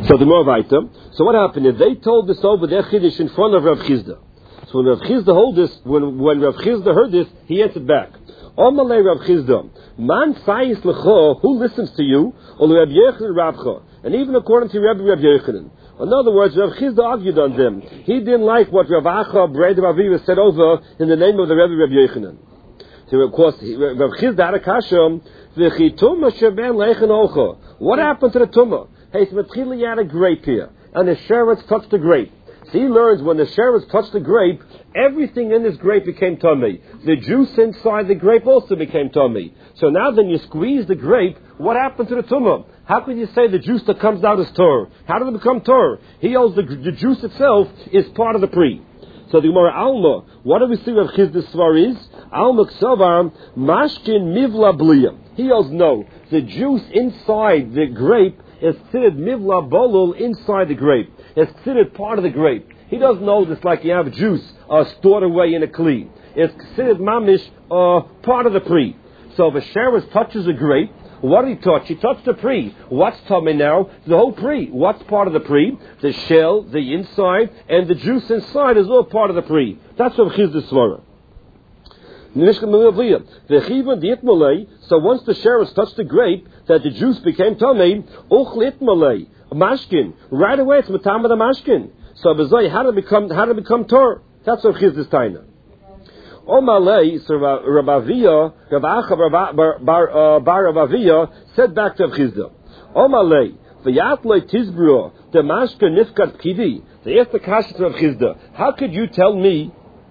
So the Moravita. So what happened is they told this over their Chiddush in front of Rav Chizda. So when Rav Chizda when Rav Chizda heard this, he answered back. Omalei Rav Chizda, man sayis lecho, who listens to you? Or Rav Yochanan Rabcha, and even according to Rabbi Yochanan. In other words, Rav Chizda argued on them. He didn't like what Rav Acha, Breda Aviva said over in the name of the Rabbi Yochanan. So of course, Rav Chizda had a kasha. What happened to the tumah? Hey, so you had a grape here, and the sheretz touched the grape. So he learns when the sheretz touched the grape, everything in this grape became tummy. The juice inside the grape also became tummy. So now then you squeeze the grape, what happened to the tumah? How can you say the juice that comes out is tor? How did it become tor? He holds the juice itself is part of the pre. So the Gemara Alma, what do we see Rav Chizda's svar is? Alma ksavar mashkin mivla bliya. He holds no. The juice inside the grape is considered mivla bolul inside the grape. It's considered part of the grape. He doesn't know this like you have juice stored away in a kli. It's considered mamish part of the pre. So if a sheretz touches a grape, what did he touch? He touched the pre. What's tummy now? The whole pre. What's part of the pre? The shell, the inside, and the juice inside is all part of the pre. That's what Chiz's svara. So once the sheretz touched the grape, that the juice became tummy, mashkin. Right away it's matama the mashkin. So how did it become tor? That's what Chiz's taina. Omalei, so Rabavia, Ravacha Bar Rabavia said back to Rav Chizda, Omalei, v'yatlei tizbro, the mashka nifkat pkidi. They asked the kasha to Rav Chizda, how could you tell me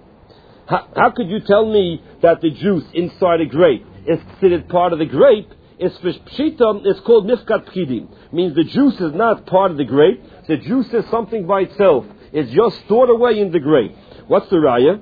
that the juice inside a grape is considered part of the grape? It's pshita, it's called nifkat pkidi. Means the juice is not part of the grape. The juice is something by itself. It's just stored away in the grape. What's the raya?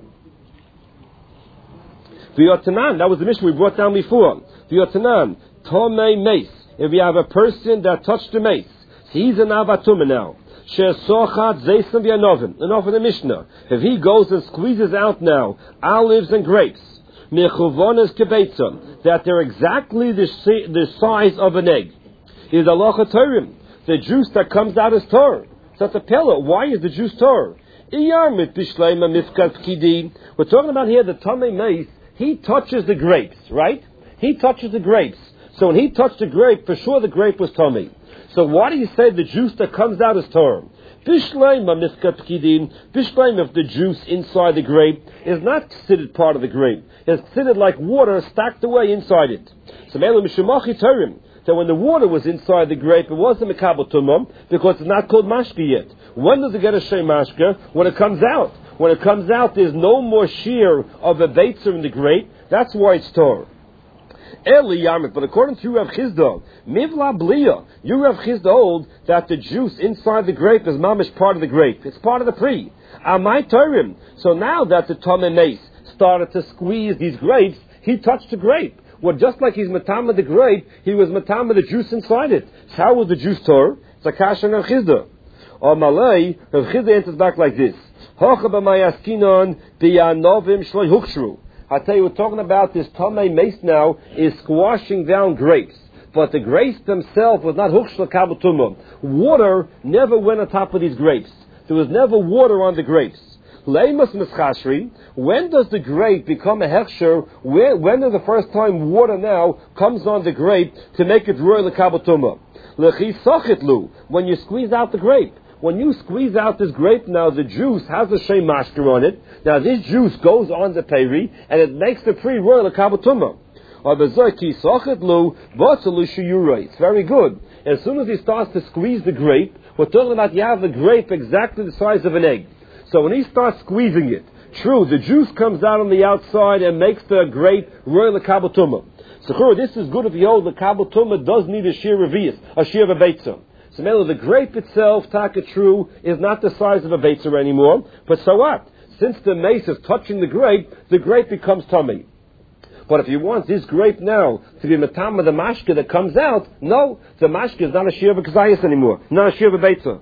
V'yotanan, that was the mission we brought down before. V'yotanan, tomei mace. If you have a person that touched the mace, so he's an avatuma now. She'sochat zeisam v'yanovim. Enough of the Mishnah. If he goes and squeezes out now olives and grapes, mechuvonas kebeitzah, that they're exactly the size of an egg, is halacha torim. The juice that comes out is tor. So it's a pillow. Why is the juice tor? We're talking about here the tomei mace. He touches the grapes, right? He touches the grapes. So when he touched the grape, for sure the grape was tummy. So why do you say the juice that comes out is torah? Bishleim if the juice inside the grape is not considered part of the grape. It's considered like water stacked away inside it. So that when the water was inside the grape, it wasn't mekabel tumah because it's not called mashka yet. When does it get a shem mashka? When it comes out. When it comes out, there's no more shear of a beitzer in the grape. That's why it's tor. Eli Yamit, but according to Rav Chizda, Mivla Bliya, you Rav Chizda hold that the juice inside the grape is mamish part of the grape. It's part of the pre. Amai Torim. So now that the Tomei Mace started to squeeze these grapes, he touched the grape. Well, just like he's matama the grape, he was matama the juice inside it. So how was the juice tor? It's a kasha Rav Chizda. Or Malay, Rav Chizda answers back like this. I tell you, we're talking about this Tomei Mace now is squashing down grapes. But the grapes themselves was not Huchshla Kabel Tumah. Water never went on top of these grapes. There was never water on the grapes. Leimus Mischashri, when does the grape become a hechsher? When is the first time water now comes on the grape to make it royal Kabel Tumah? Lechisachitlu, when you squeeze out the grape. When you squeeze out this grape now, the juice has a shem mashker on it. Now this juice goes on the peri, and it makes the pre-royal a kabel tumah. It's very good. As soon as he starts to squeeze the grape, we're talking about you have the grape exactly the size of an egg. So when he starts squeezing it, true, the juice comes out on the outside and makes the grape royal a kabel tumah. So this is good if you hold the kabel tumah does need a shear revius, a shear of a beitzah. So the grape itself, taka true, is not the size of a beitzer anymore. But so what? Since the mace is touching the grape becomes tummy. But if you want this grape now to be matama the mashka that comes out, no, the mashka is not a shear of a kazayas anymore, not a shear of a beitzer.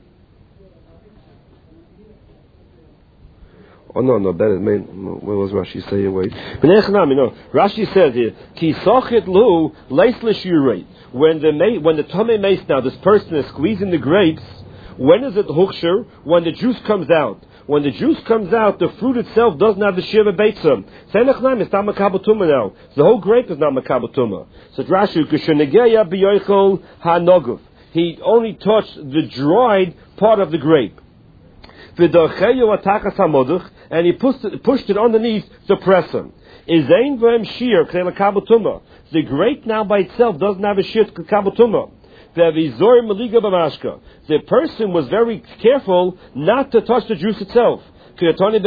Oh no, better. What was Rashi say? Wait. Rashi says here, ki sochit lu leis l'shirei. When the tomei mace now, this person is squeezing the grapes, When is it Huksher? When the juice comes out. When the juice comes out, the fruit itself doesn't have the Shir Beitza. Senachnaim is not Makabel Tumah now. The whole grape is not Makabel Tumah. So Rashi, Kshenegeya B'yoichol HaNoguf. He only touched the dried part of the grape. And he pushed it underneath the presser. The grape now by itself doesn't have a shir Kabel Tumah. The person was very careful not to touch the juice itself. So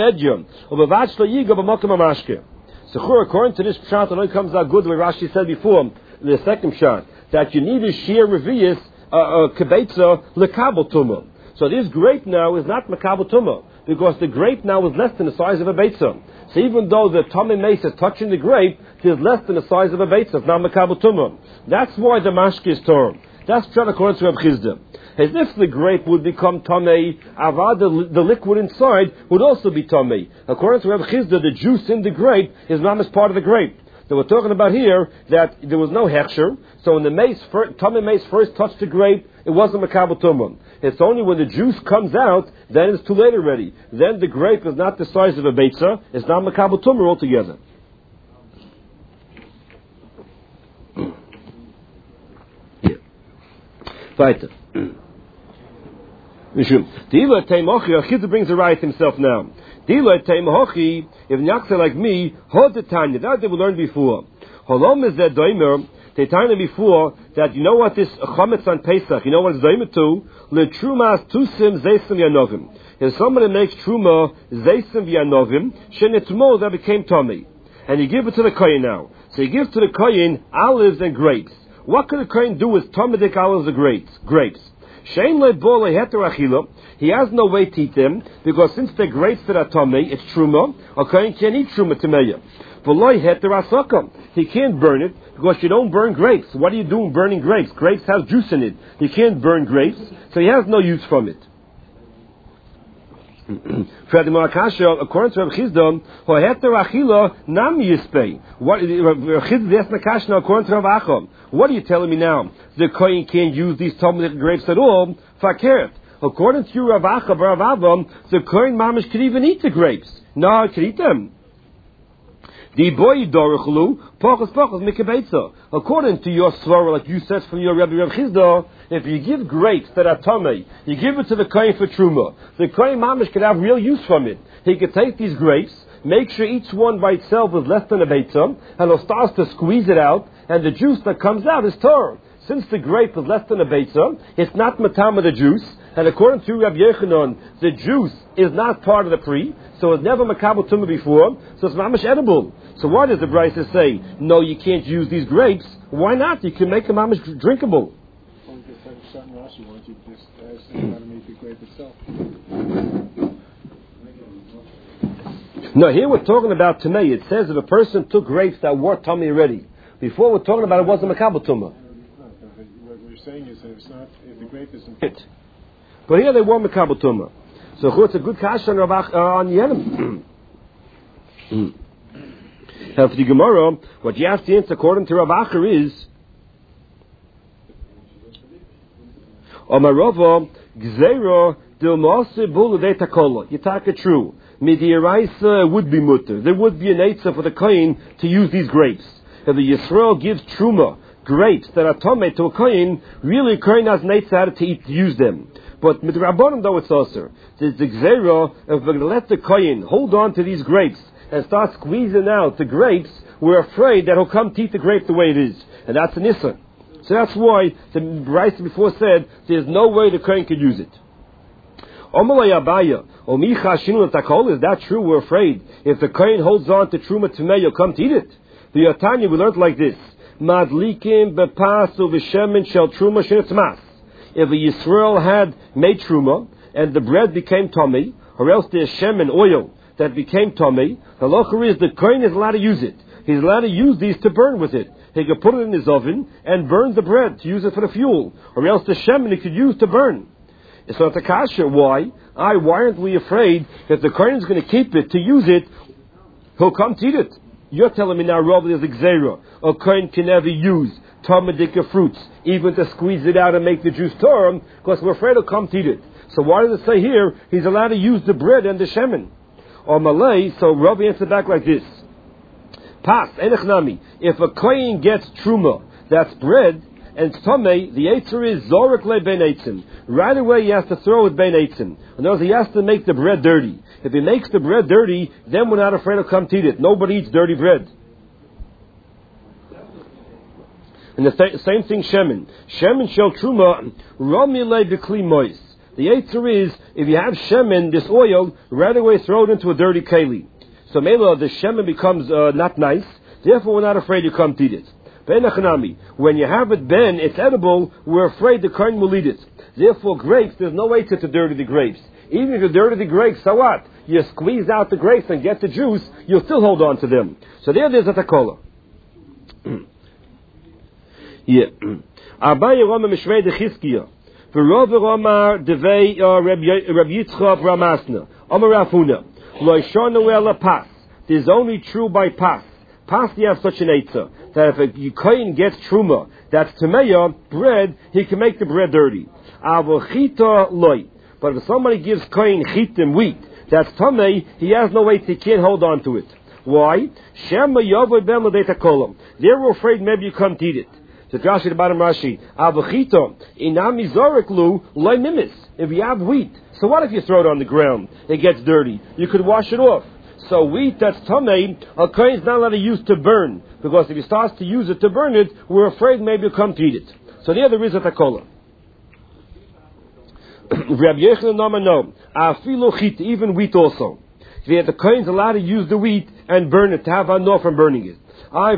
according to this pshat, it only comes out good the way Rashi said before in the second pshat, that you need a shir revius kibetza lekabel tumah. So this grape now is not makabel tumah because the grape now is less than the size of a beitza. So even though the tummy mace is touching the grape, it is less than the size of a beitza. It's not makabel tumah. That's why the mashke is torn. That's pshat according to Reb Chizda. As if the grape would become tamei, avad the liquid inside would also be tamei. According to Reb Chizda, the juice in the grape is not as part of the grape. So we're talking about here that there was no hechsher. So when the tamei mace first touched the grape, it wasn't makabel tumah. It's only when the juice comes out, then it's too late already. Then the grape is not the size of a beitza. It's not makabel tumah altogether. Weiter. Dila Teimachi, Achidza brings a right himself now. Dila Teimachi, if Nyaksa like me, hold the Tanya. That they will learn before. Holom is that Daimer, they Tanya before, that you know what this Chometz on Pesach, you know what it's Daimer to? Le Trumas Tusim Zeisim Yanovim. If somebody makes Truma Zeisim Yanovim, Shenetumo, that became Tommy. And you give it to the Kohen now. So you give to the Kohen olives and grapes. What could a Kohen do with Tomadik olives or grapes? He has no way to eat them, because since they're grapes that are Tomei, it's Truma, a Kohen can't eat Truma Temeya. He can't burn it, because you don't burn grapes. What are you doing burning grapes? Grapes have juice in it. You can't burn grapes, so he has no use from it. According to Reb Chizda, what are you telling me now? The Kohen can't use these Talmudic grapes at all. According to Rav Acha bar Rav Avam, the Kohen mamish could even eat the grapes. No, he could eat them. According to your svara, like you said from your Rabbi Chizda, if you give grapes that are tamei, you give it to the Kohen for truma. The Kohen mamish could have real use from it. He could take these grapes, make sure each one by itself is less than a beitzah, and he'll start to squeeze it out, and the juice that comes out is torn. Since the grape is less than a beitzah, it's not matam of the juice, and according to Rabbi Yechanan, the juice is not part of the pri, so it's never makabel tumah before, so it's mamish edible. So why does the Brisa say, no, you can't use these grapes? Why not? You can make them mamish drinkable. No, here we're talking about tamei. It says if a person took grapes that were tamei already. Before we're talking about it wasn't makabel tumah. What we're saying is that if the grape isn't it. But here they were makabel tumah. So it's a good kasha on Yenim. Now for the Gemara, what you have to answer according to Rav Acher is Omarova Gzeira Dilmase Bulu De Takola. You talk it true. Midiaraisa would be mutter. There would be an eitzah for the Kohen to use these grapes. If the Yisrael gives truma, grapes that are tomei to a Kohen, really Kohen has an eitzah to use them. But with Rabbanim though it's also. There's the Gzeira, if we're going to let the Kohen hold on to these grapes and start squeezing out the grapes, we're afraid that he'll come to eat the grape the way it is. And that's an issa. So that's why the Brisa before said there's no way the Kohen could use it. Is that true? We're afraid. If the Kohen holds on to Truma Tumei, you'll come to eat it. The Yatanya, we learned like this. Madlikim bepasu v'shemen shel Truma shenitzmas. If a Yisrael had made Truma, and the bread became Tomei, or else there's shemen, oil, that became Tomei, the halacha is the Kohen is allowed to use it. He's allowed to use these to burn with it. He could put it in his oven and burn the bread to use it for the fuel, or else the shemen he could use to burn. It's not the kasha. Why? Why aren't we afraid that the Kohen is going to keep it to use it? He'll come to eat it. You're telling me now, Rob, there's a gzeira. A Kohen can never use Talmudic fruits, even to squeeze it out and make the juice torn, because we're afraid he'll come to eat it. So why does it say here he's allowed to use the bread and the shemen? Or Malay, so Rav answered back like this. Pas, enechnami. If a kohen gets truma, that's bread, and tomei, the eitzer is zorek le ben eitzim. Right away he has to throw it ben eitzim. In other words, he has to make the bread dirty. If he makes the bread dirty, then we're not afraid to come to eat it. Nobody eats dirty bread. And the same thing, shemen. Shemen shel truma, rami le bekli mois. The eitzer is, if you have shemen, this oil, right away throw it into a dirty keli. So Mela, the shemen becomes not nice, therefore we're not afraid you come to eat it. When you have it ben, it's edible, we're afraid the kohen will eat it. Therefore grapes, there's no way to dirty the grapes. Even if you dirty the grapes, so what? You squeeze out the grapes and get the juice, you'll still hold on to them. So there's a takola. Yeah. Abaye Roma Mishrei de Chizkiya. V'rov Roma devei Reb Yitzchak Ramasna. Amar Rafuna. Lo yishonu ela pas. There's only true by pas. Pas, you have such an eitzah that if a kohen gets truma, that's tameya bread, he can make the bread dirty. Avochita loy. But if somebody gives kohen chitim wheat, that's tamei, he has no weight, he can't hold on to it. Why? Shema yavoy ben l'dei kolam. They're afraid maybe you come to eat it. So Rashi the bottom Rashi. Avochita inami zorek lu loy nimis. If you have wheat, so what if you throw it on the ground? It gets dirty. You could wash it off. So wheat that's tamei, a kohen's not allowed to use to burn, because if he starts to use it to burn it, we're afraid maybe you'll come to eat it. So there is a takola. Rabbi Yechon Nama no, afilu chit, even wheat also. The kohen's allowed to use the wheat and burn it, to have enough from burning it. Why?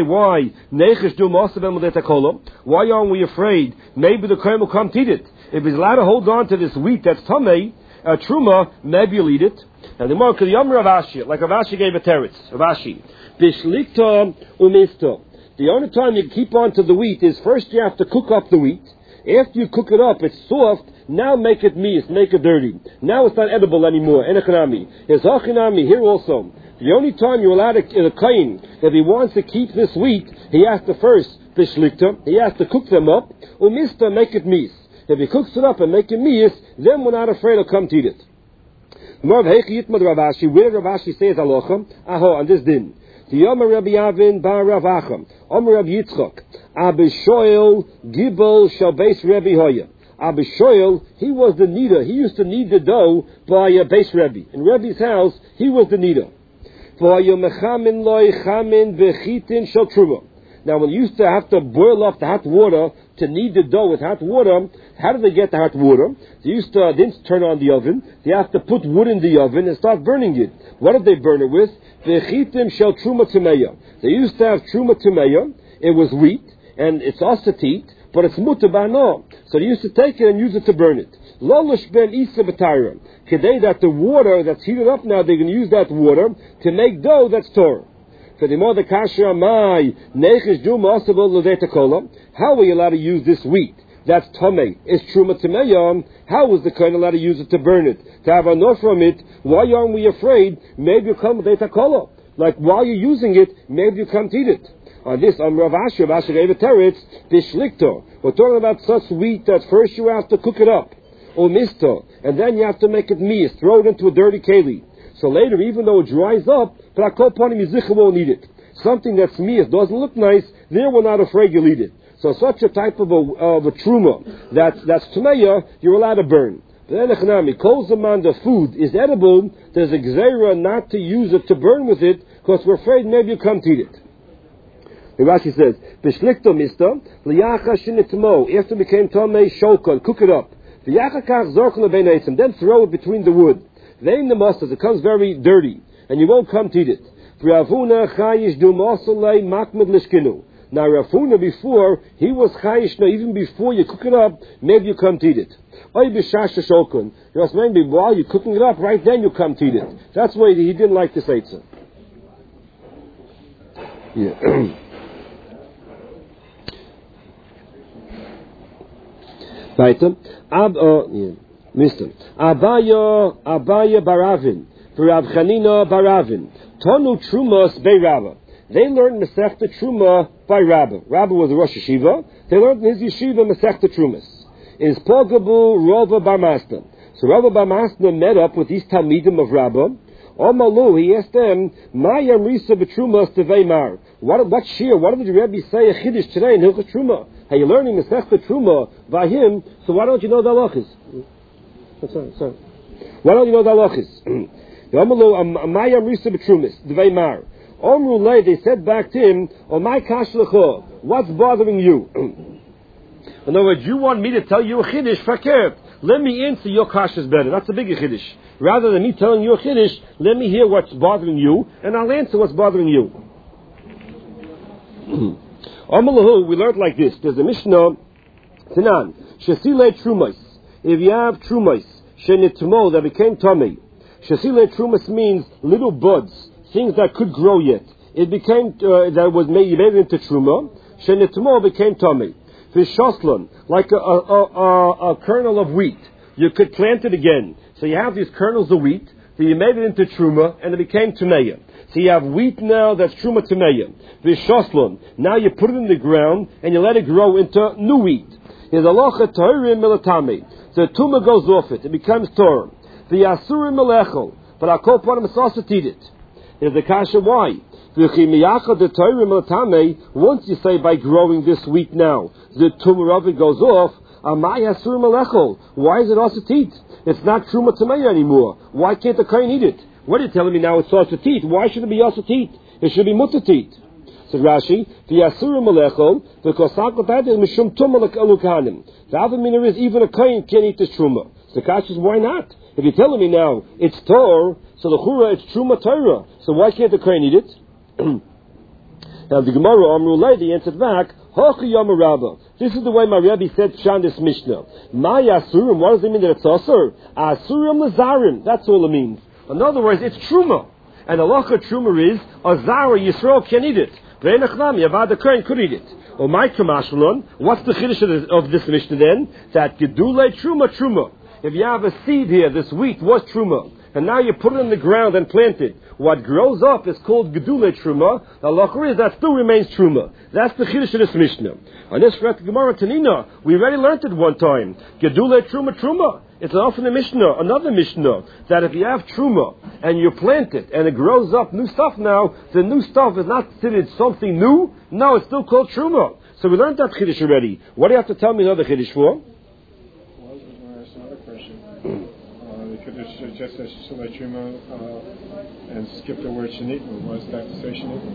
Why aren't we afraid? Maybe the kohen will come to eat it. If he's allowed to hold on to this wheat that's tamei, truma, maybe you'll eat it. Now the more Yom Rav Ashi, like Rav Ashi gave a teretz, Rav Ashi, Bishlikta umista. The only time you keep on to the wheat is first you have to cook up the wheat. After you cook it up, it's soft. Now make it meis, make it dirty. Now it's not edible anymore. Enechanami. There's hachinami here also. The only time you're allowed a kohen, if he wants to keep this wheat, he has to first bishlikta. He has to cook them up. Umista, make it meis. If he cooks it up and make it meis, then we're not afraid to come to eat it. Where did Rav Ashi say halacha? Aho, on this din. The Yom Rabbi Avin bar Rav Acham, Rabbi Yitzchak, Abishoel Gibel Shabes Rebbe Hoya. Abishoel, he was the kneader. He used to knead the dough by a base Rebbe. In Rebbe's house, he was the kneader. Now, when you used to have to boil up the hot water to knead the dough with hot water, how did they get the hot water? They used to didn't turn on the oven. They have to put wood in the oven and start burning it. What did they burn it with? Vechitim shel truma tameya. They used to have truma tameya. It was wheat and it's asatit, but it's mutabano. So they used to take it and use it to burn it. Lolosh ben isa b'tayra. Today that the water that's heated up now, they're going to use that water to make dough that's Torah. So the more the kasher amai nechish du ma'asavol l'vetakola. How are you allowed to use this wheat? That's tamei. It's truma tameya. How was the kohen allowed to use it to burn it? To have enough from it? Why aren't we afraid? Maybe you come l'vetakola. Like while you're using it, maybe you come to eat it. On this, Rav Ashi, Rav Ashi gave a teretz, bishlikto. We're talking about such wheat that first you have to cook it up, or misto, and then you have to make it meis, throw it into a dirty keli. So later, even though it dries up, but I call upon him, Yizichah won't eat it. Something that's meis, doesn't look nice, there we're not afraid you'll eat it. So such a type of a truma, that's tameya, you're allowed to burn. But then kol zaman, the food is edible, there's a gzeira not to use it, to burn with it, because we're afraid maybe you come to eat it. The Rashi says, Bishlikto mista, liyacha shinitmo, after it became tamei shokon, cook it up. V'yacha kach zorkon lebein eitzim, then throw it between the wood. Vein the mustard, it comes very dirty, and you won't come to eat it. V'ravuna chayish du mosolei makmed lishkinu. Now Ravuna before, he was chayish, now even before you cook it up, maybe you come to eat it. Oy b'shasha shokon. You know, maybe while you're cooking it up, right then you come to eat it. That's why he didn't like this eitzah. Yeah. Weiter. Mr. Abaya Baravin, Rav Chanina Baravin, Tonu Trumas Bei Rabba. They learned Masechta Truma by Rabba. Rabba was a Rosh Yeshiva. They learned in his yeshiva Masechta Trumas. is Pogabu Rova Bar Masna. So Rava Bar Masna met up with these Talmidim of Rabbah. Omalu, he asked them, Mayam Risa B'Truma Steveimar. What shir? What did the Rebbe say a Chiddush today in Hilchot Truma? Hey, you're learning the Masechta Truma by him, so why don't you know the halachas? Sorry. Why don't you know the halachas? Omalu, Mayam Risa B'Truma Steveimar. Omru Lei, they said back to him, O my kash lecho, what's bothering you? In other words, you want me to tell you a Chiddush, fakert. Let me answer your kasha is better. That's a bigger Chiddush. Rather than me telling you a Chiddush, let me hear what's bothering you, and I'll answer what's bothering you. Amalahu, we learned like this. There's a Mishnah, Tanan, Shesile Trumais. If you have Trumais, Shenitmo, that became tummy. Shesile Trumais means little buds, things that could grow yet. It became, that was made into Truma. Shenitmo became tummy. Vishoslan, like a kernel of wheat. You could plant it again. So you have these kernels of wheat, so you made it into Truma, and it became Tumeya. So you have wheat now that's Truma Tumeya. Vishoslan, now you put it in the ground, and you let it grow into new wheat. There's a locha Tohirim Milatami. So the Tuma goes off it becomes Torah. The Yasurim Melechel, but I'll call upon him to also eat it. There's the kasha why? Once you say by growing this wheat now, the tumor of it goes off, why is it also teat? It's not truma tamei anymore. Why can't the kohen eat it? What are you telling me now it's also teat? Why should it be also teat? It should be mutter teat. So Rashi, the other meaning is even a kohen can't eat this truma. So the kasha is why not? If you're telling me now it's Torah, so the chura it's truma Torah. So why can't the kohen eat it? Now the Gemara Amrulay, they answered back, this is the way my Rebbe said Pshan this Mishnah. My Asurim, what does it mean that it's Asur? Asurim Lazarim, that's all it means. In other words, it's Truma. And the Lacha Truma is, Azara Yisrael can eat it. Ve'enachnami, Avad Kohen could eat it. Or my Kamashmalon, what's the Chiddush of this Mishnah then? That Gedule Truma. If you have a seed here, this wheat was Truma. And now you put it in the ground and plant it. What grows up is called Gedule Truma. The halacha is that still remains Truma. That's the Chiddush of this Mishnah. On this Gemara Tanina, we already learned it one time. Gedule Truma. It's often a Mishnah, another Mishnah, that if you have Truma and you plant it and it grows up new stuff now, the new stuff is not considered something new. No, it's still called Truma. So we learned that Chiddush already. What do you have to tell me another Chiddush for? Well, I was going to ask another question. Chiddush just says Shesile Truma and skip the word Shenitma. Why is that to say Shenitma?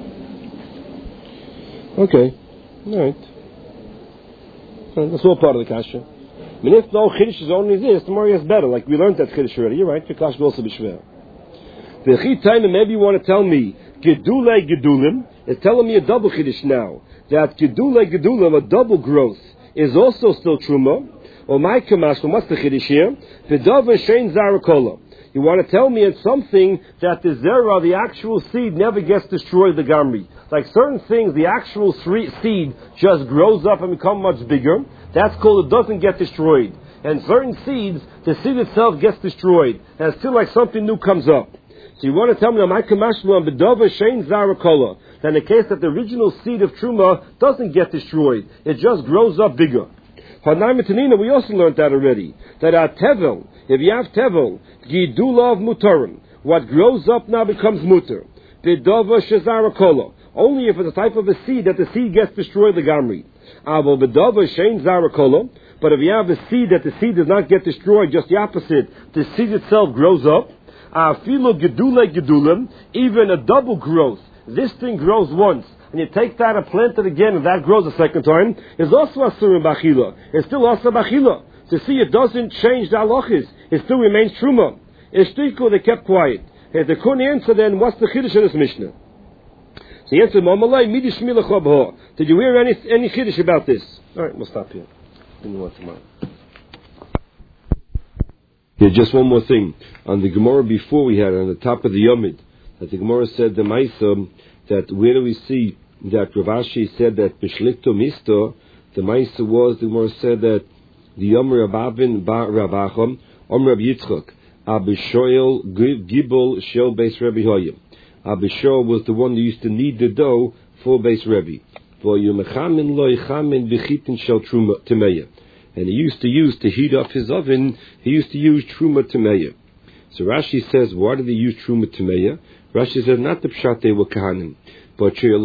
Okay. All right. That's all part of the kasha. I mean, if no Chiddush is only this, the more is better. Like we learned that Chiddush already. You're right. The kasha will also be shver. Maybe you want to tell me Gedule Gedulim is telling me a double Chiddush now. That Gedule Gedulim, a double growth, is also still Truma. Or my Kamash, what's the Chiddush here? V'dava shein zarakola. You want to tell me it's something that the zera, the actual seed, never gets destroyed, the gamri. Like certain things, the actual seed just grows up and becomes much bigger. That's called it doesn't get destroyed. And certain seeds, the seed itself gets destroyed. And it's still like something new comes up. So you want to tell me, my Kamashma, B'dava shein zarakola. That in the case that the original seed of Truma doesn't get destroyed. It just grows up bigger. We also learned that already. That our tevel, if you have tevel, gidulav mutarim, what grows up now becomes mutar. B'dava shezarakola. Only if it's a type of a seed that the seed gets destroyed, the gamri. Avo b'dava shein zarakola. But if you have a seed that the seed does not get destroyed, just the opposite, the seed itself grows up. Afilu gedule gedulim, even a double growth. This thing grows once. And you take that and plant it again, and that grows a second time, is also Asurim Bachila. It's still Asa Bachila. To see it doesn't change the halachis. It still remains Truma. Ishtiku, they kept quiet. If they couldn't answer, then what's the Chiddush of this Mishnah? So he answered, Mamalai, Midish Milachobho. Did you hear any Chiddush about this? Alright, we'll stop here. Yeah, just one more thing. On the Gemara before we had, on the top of the Yomid, that the Gemara said, the Maisa, that where do we see that Rav Ashi said that Bishlikto Misto, the Maisa was, the Gemara said that the Yom Rabavin Ba Rabacham, Rab Yitzchak, Abishoel Gibel Shel Beis Rebbe Hoyim. Abishoel was the one who used to knead the dough for Beis Rebbe. and he used to use to heat up his oven, he used to use truma tameya. So Rashi says, why did he use truma tameya? Rashi says, not the pshat they were kahanim, but they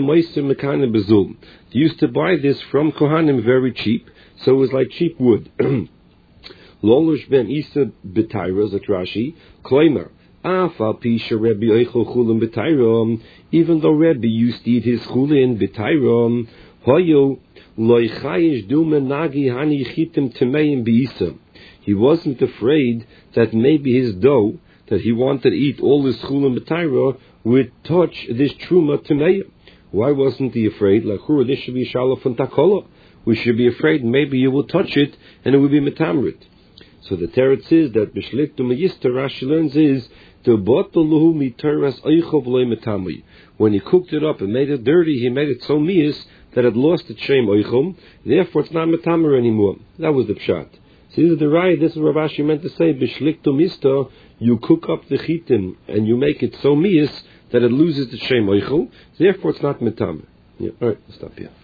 used to buy this from kohanim very cheap, so it was like cheap wood. Lolush ben Isa b'tayra, zot Rashi, kloimer, afal pisha Rebbe oichel chulin b'tayra, even though Rebbe used to eat his chulin b'tayra, hoyo loy chayish du menagi hani chitim temeim b'isa. He wasn't afraid that maybe his dough, that he wanted to eat all his chulin b'tayra, would touch this truma temeim. Why wasn't he afraid? Like, this should be shalom from takola. We should be afraid maybe you will touch it and it will be metamrit. So the teretz is that b'shlik to meyista, Rashi learns is to botoluhu miteras oichov loy metamri. When he cooked it up and made it dirty, he made it so mias that it lost its shem oichom. Therefore, it's not metamri anymore. That was the pshat. So this is the right. This is what Rashi meant to say. B'shlik to mista, you cook up the chitim and you make it so mias that it loses the shem oichom. Therefore, it's not metamri. Yeah. All right, stop here.